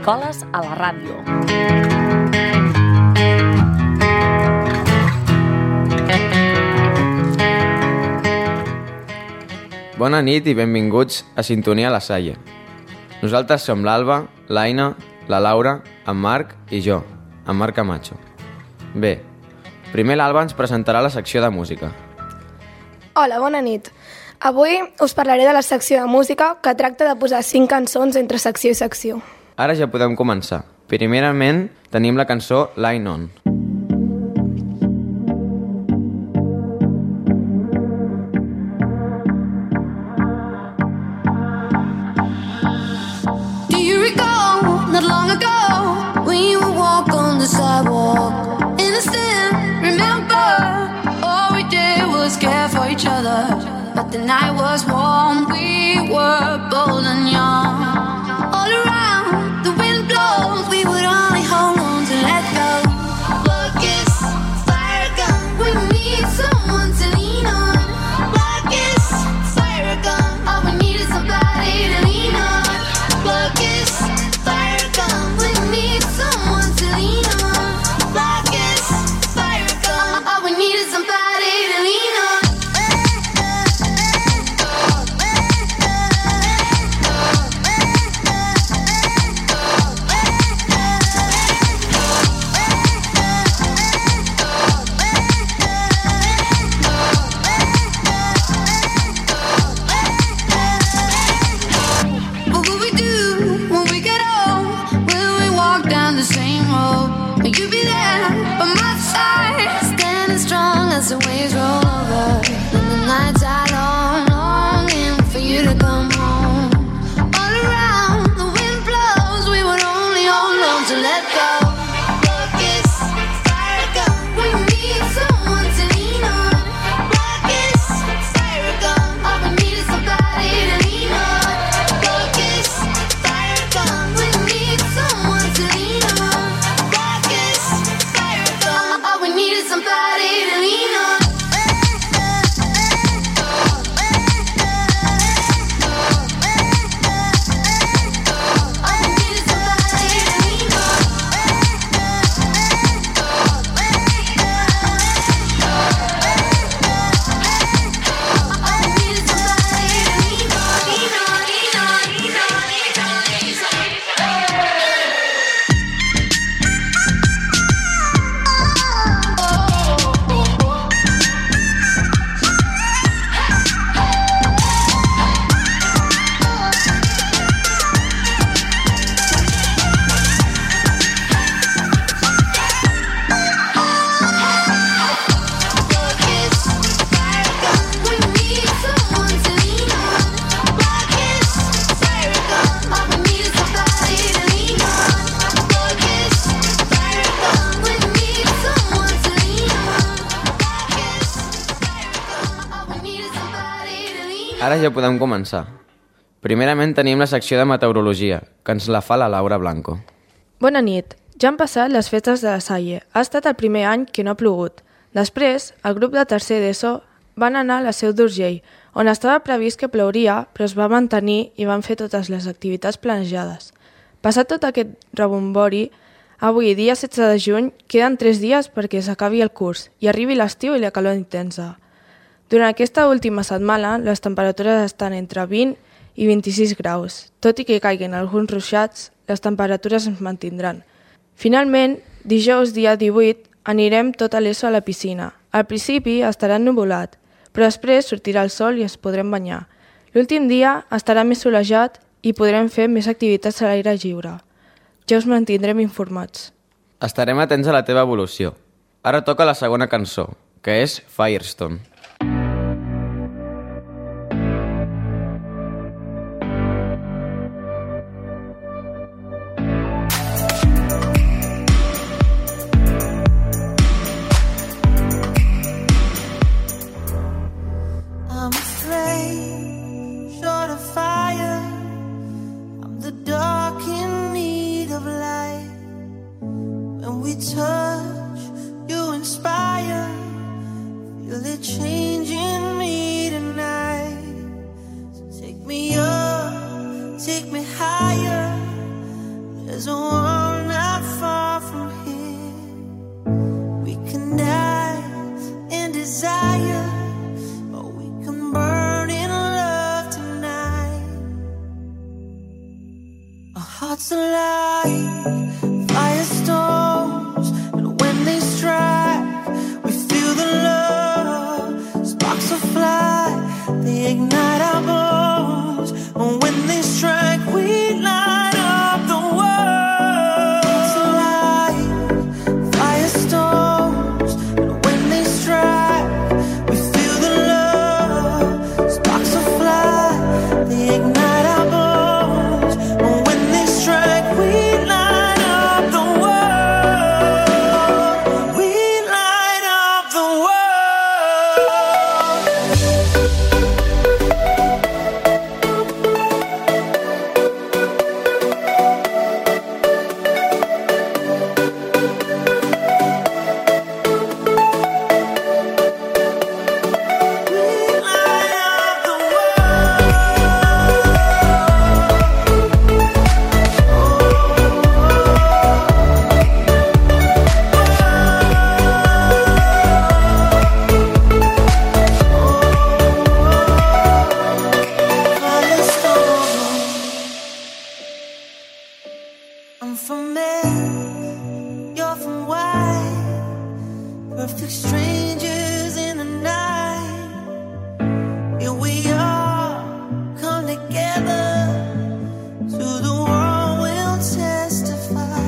Escoles a la ràdio. Bona nit i benvinguts a Sintonia a la Salle. Nosaltres som l'Alba, l'Aina, la Laura, en Marc i jo, en Marc Camacho. Bé, primer l'Alba ens presentarà la secció de música. Hola, bona nit. Avui us parlaré de la secció de música que tracta de posar 5 cançons entre secció i secció. Ara ja podem començar. Primerament tenim la cançó Line On. Do you recall, not long ago, we would walk on the sidewalk, innocent, remember, all we did was care for each other, but the night was warm, we were bold and young, all around, the wind blows, we would only hold on to let go. Blood kiss, fire gun, we need someone to lean on. Blood kiss, fire gun, all we need is somebody to lean on. Blood kiss, fire gun, we need someone to lean on. Blood kiss, fire gun, all we need is somebody to lean on. What will we do when we get old? Will we walk down the same road? Will you be there by my side, standing strong as the waves roll over? And the nights are long, longing for you to come home. All around, the wind blows, we would only hold on to let go. Blood kiss, fire gun, we need someone to lean on. Blood kiss, fire gun, all we need is somebody to lean on. Blood kiss, fire gun, we need someone to lean on. Blood kiss, fire gun, all we need is somebody to lean on. All we need is somebody to lean on. All we need is somebody to lean on. Lean on, lean on, lean on, lean on, lean Blood kiss, fire gun, we need someone to lean on. Blood kiss, fire gun, all we need is somebody to lean on. Blood kiss, fire gun, we need someone to lean on. Blood kiss, fire gun, all we need is somebody to lean on. Ara ja podem començar. Primerament tenim la secció de meteorologia, que ens la fa la Laura Blanco. Bona nit. Ja han passat les festes de la Salle. Ha estat el primer any que no ha plogut. Després, el grup de tercer d'ESO van anar a la Seu d'Urgell, on estava previst que plouria, però es va mantenir i van fer totes les activitats planejades. Passat tot aquest rebombori, avui, dia 16 de juny, queden 3 dies perquè s'acabi el curs i arribi l'estiu i la calor intensa. Durant aquesta última setmana, les temperatures estan entre 20 i 26 graus. Tot i que caiguin alguns ruixats, les temperatures es mantindran. Finalment, dijous dia 18, anirem tota l'ESO a la piscina. Al principi estarà ennuvolat, però després sortirà el sol i ens podrem banyar. L'últim dia estarà més solejat i podrem fer més activitats a l'aire lliure. Ja us mantindrem informats. Estarem atents a la teva evolució. Ara toca la segona cançó, que és Firestone. I'm a flame, short of fire. I'm the dark in need of light. When we touch, you inspire. Feel it change. Hearts alive, firestorms, and when they strike, we feel the love. Sparks will fly, they ignite our bones, and when they strike, we light up the world. Hearts alive, firestorms, and when they strike, we feel the love. Sparks will fly, they ignite our bones. I'm from X, you're from Y, perfect strangers in the night. Here we are, come together, to the world we'll testify.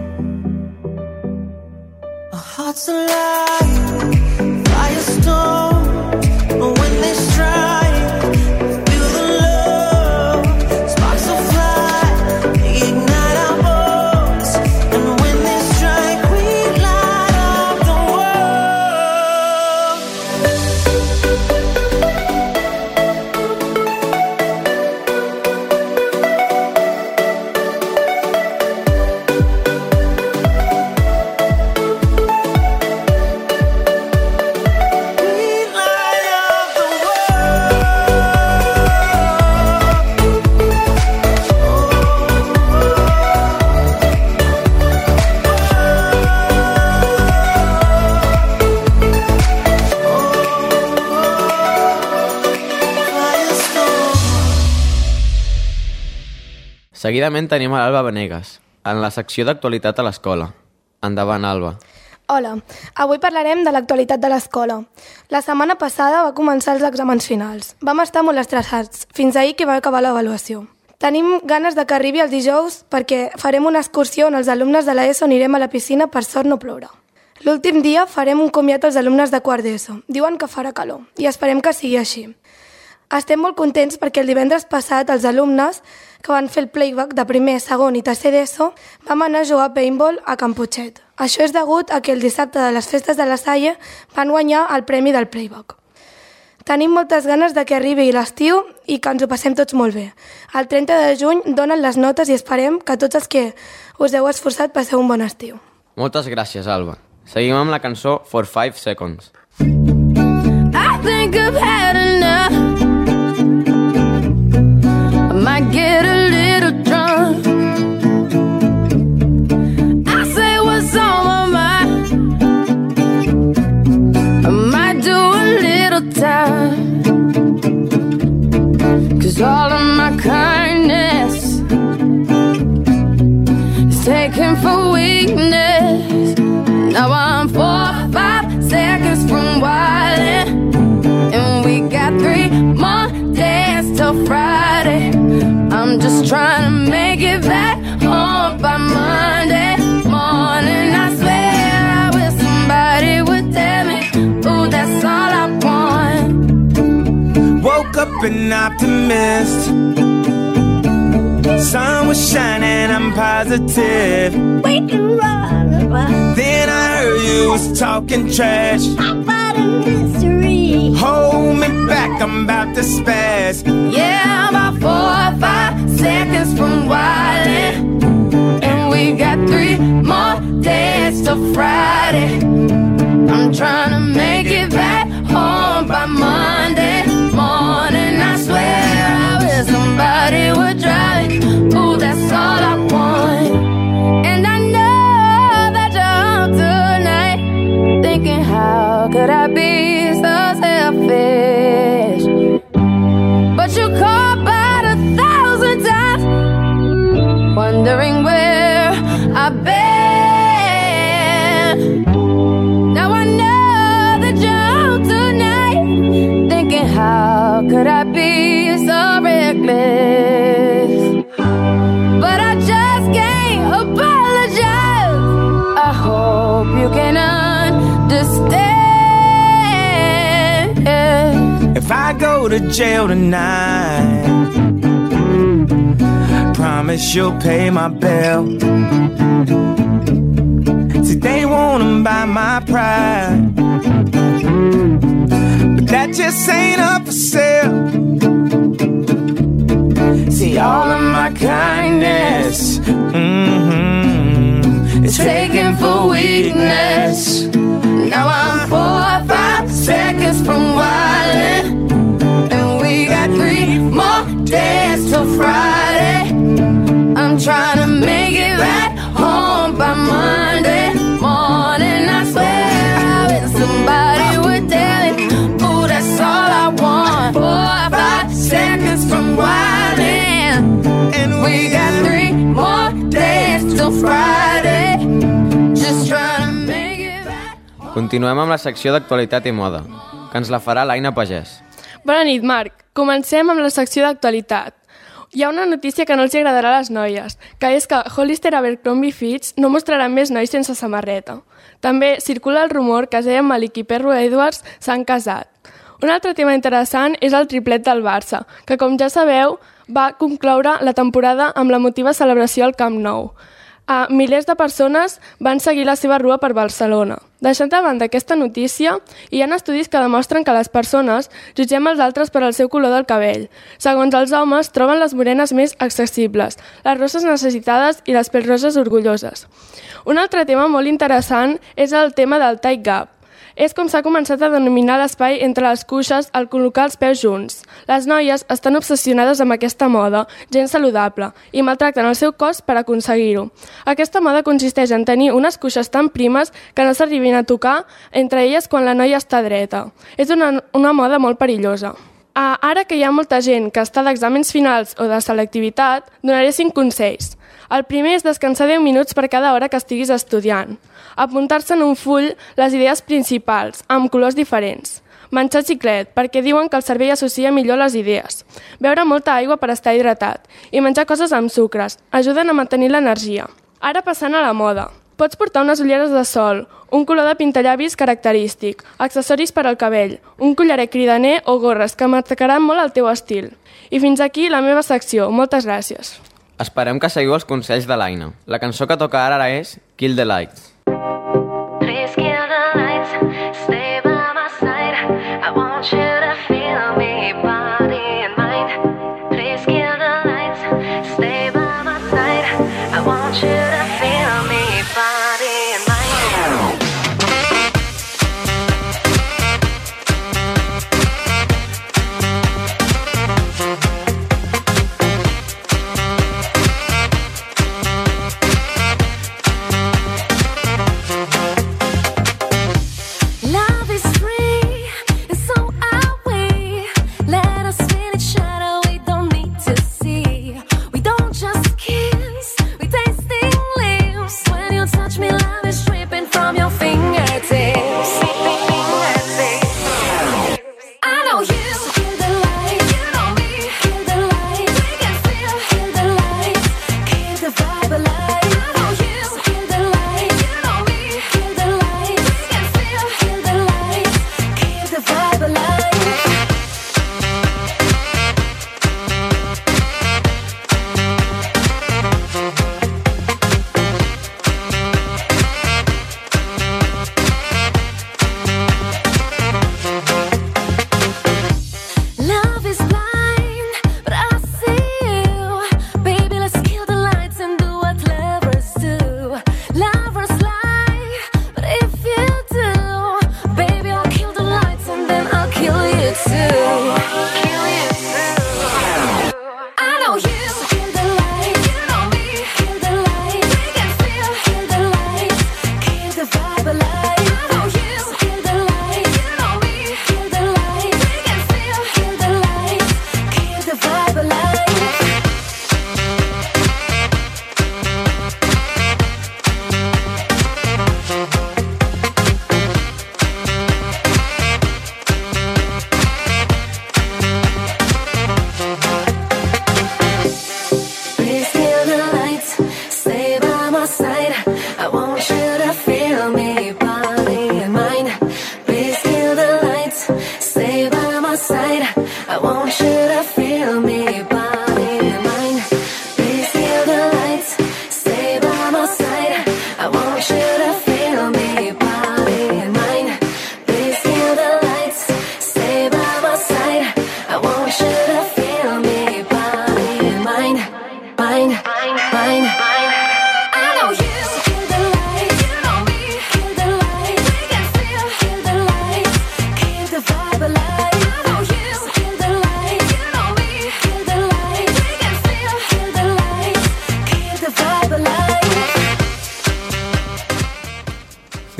Our hearts alive, firestorm, but when they strike, Seguidament tenim a l'Alba Venegas, en la secció d'actualitat a l'escola. Endavant, Alba. Hola, avui parlarem de l'actualitat de l'escola. La setmana passada va començar els exàmens finals. Vam estar molt estressats, fins ahir que va acabar l'avaluació. Tenim ganes de que arribi els dijous perquè farem una excursió on els alumnes de l'ESO anirem a la piscina, per sort no plourà. L'últim dia farem un comiat als alumnes de quart d'ESO. Diuen que farà calor i esperem que sigui així. Estem molt contents perquè el divendres passat els alumnes que van fer el playback de primer, segon i tercer d'ESO vam anar a jugar a paintball a Can Putxet. Això és degut a que el dissabte de les festes de la Salle van guanyar el premi del playback. Tenim moltes ganes de que arribi l'estiu i que ens ho passem tots molt bé. El 30 de juny donen les notes i esperem que tots els que us heu esforçat passeu un bon estiu. Moltes gràcies, Alba. Seguim amb la cançó For 5 Seconds. I think I've had enough. I might get a little drunk. I say what's on my mind. I might do a little time. 'Cause all of my kindness is taken for weakness. Now I'm 4 or 5 seconds from wildin', and we got 3 more days till Friday. I'm just trying to make it back home by Monday morning. I swear I wish somebody would tell me, ooh, that's all I want. Woke up an optimist. Sun was shining, I'm positive. We can run. Then I heard you was talking trash. About a mystery. Hold me back, I'm about to spaz. Yeah, I'm about 4 or 5 seconds from wildin', and we got 3 more days till Friday. I'm trying to make it back home by Monday morning. I swear I wish somebody would drive me. Ooh, that's all I want. And I know that you're up tonight, thinking how could I be so selfish? But you called about 1,000 times, wondering if I go to jail tonight, promise you'll pay my bill. See, they wanna buy my pride, but that just ain't up for sale. See, all of my kindness is taken for weakness. Now I'm 4 or 5 seconds from wildin', and we got 3 more days till Friday. I'm trying to make it back home by Monday morning. I swear I wish somebody would tell it. Ooh, that's all I want. 4 or 5 seconds from wildin', and we got 3 more days till Friday. Just trying to make it back. Continuem amb la secció d'actualitat i moda, que ens la farà l'Aina Pagès. Bona nit, Marc. Comencem amb la secció d'actualitat. Hi ha una notícia que no els agradarà a les noies, que és que Hollister Abercrombie Fitch no mostrarà més nois sense samarreta. També circula el rumor que Zayn Malik i Perru Edwards s'han casat. Un altre tema interessant és el triplet del Barça, que com ja sabeu va concloure la temporada amb l'emotiva celebració al Camp Nou. Milers de persones van seguir la seva rua per Barcelona. Deixant de banda aquesta notícia, hi ha estudis que demostren que les persones jutgem els altres per al seu color del cabell. Segons els homes, troben les morenes més accessibles, les rosses necessitades i les pels roses orgulloses. Un altre tema molt interessant és el tema del tight gap. És com s'ha començat a denominar l'espai entre les cuixes al col·locar els peus junts. Les noies estan obsessionades amb aquesta moda, gens saludable, i maltracten el seu cos per aconseguir-ho. Aquesta moda consisteix en tenir unes cuixes tan primes que no s'arribin a tocar entre elles quan la noia està dreta. És una moda molt perillosa. Ara que hi ha molta gent que està d'exàmens finals o de selectivitat, donaré 5 consells. El primer és descansar 10 minuts per cada hora que estiguis estudiant. Apuntar-se en un full les idees principals, amb colors diferents. Menjar xiclet, perquè diuen que el cervell associa millor les idees. Beure molta aigua per estar hidratat. I menjar coses amb sucres. Ajuden a mantenir l'energia. Ara passant a la moda. Pots portar unes ulleres de sol, un color de pintallavis característic, accessoris per al cabell, un collaret cridaner o gorres que marcaran molt el teu estil. I fins aquí la meva secció. Moltes gràcies. Esperem que seguiu els consells de l'Aina. La cançó que toca ara és Kill the Lights. Please kill the lights, stay by my side. I want you to feel me, body and mind. Please kill the lights, stay by my side. I want you to feel me, body and mind.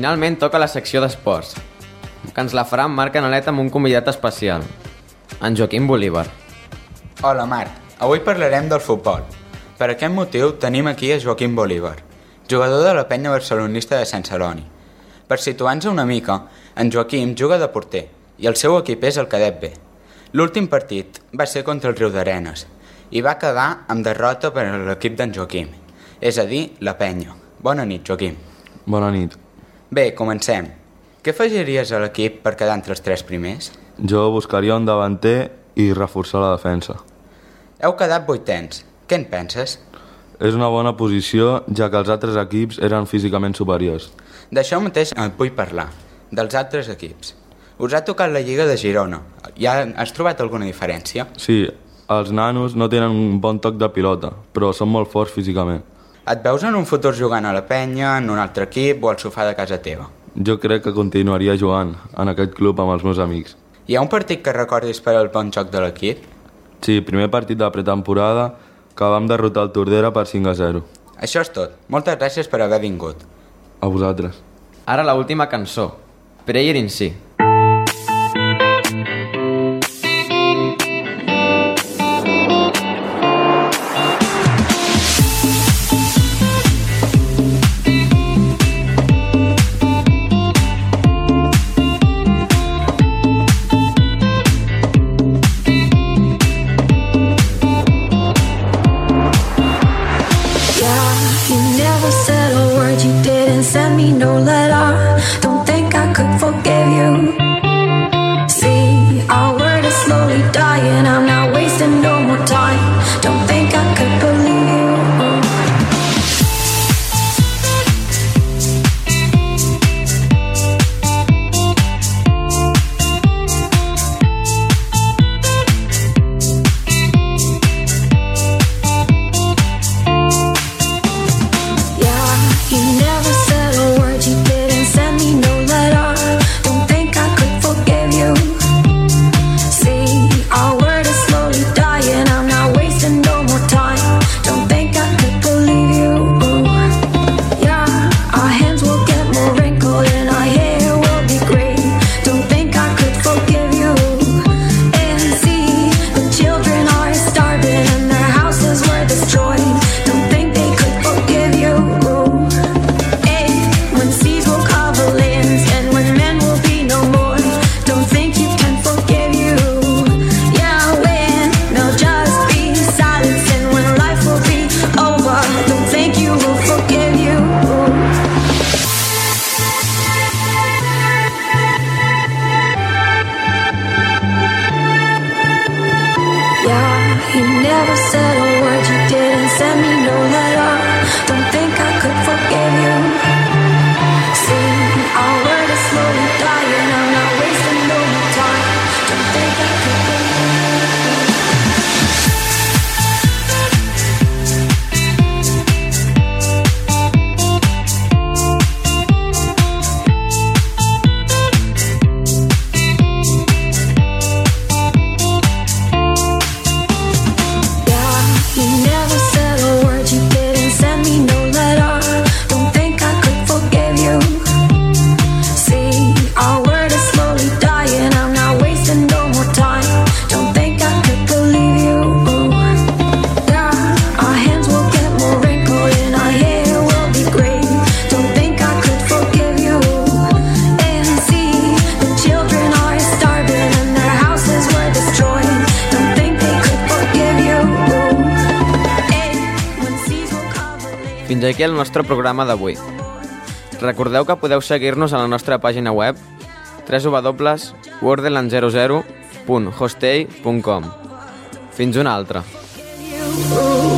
finalment toca la secció d'esports, que ens la farà en Marc Canalet amb un convidat especial, en Joaquim Bolívar. Hola Marc, avui parlarem del futbol. Per aquest motiu tenim aquí a Joaquim Bolívar, jugador de la penya barcelonista de Sant Celoni. Per situar-nos una mica, en Joaquim juga de porter i el seu equip és el Cadet B. L'últim partit va ser contra el Riudarenes i va quedar amb derrota per a l'equip d'en Joaquim, és a dir, la penya. Bona nit, Joaquim. Bona nit. Bé, comencem. Què afegiries a l'equip per quedar entre els 3 primers? Jo buscaria un davanter i reforçar la defensa. Heu quedat 8ens. Què en penses? És una bona posició, ja que els altres equips eren físicament superiors. D'això mateix et vull parlar, dels altres equips. Us ha tocat la Lliga de Girona. Ja has trobat alguna diferència? Sí, els nanos no tenen un bon toc de pilota, però són molt forts físicament. Et veus en un futur jugant a la penya, en un altre equip o al sofà de casa teva? Jo crec que continuaria jugant en aquest club amb els meus amics. Hi ha un partit que recordis per al bon joc de l'equip? Sí, primer partit de pretemporada que vam derrotar el Tordera per 5-0. Això és tot. Moltes gràcies per haver vingut. A vosaltres. Ara la última cançó, Prayer in Sea. Fins aquí el nostre programa d'avui. Recordeu que podeu seguir-nos a la nostra pàgina web www.wordeland00.hostay.com. Fins una altra.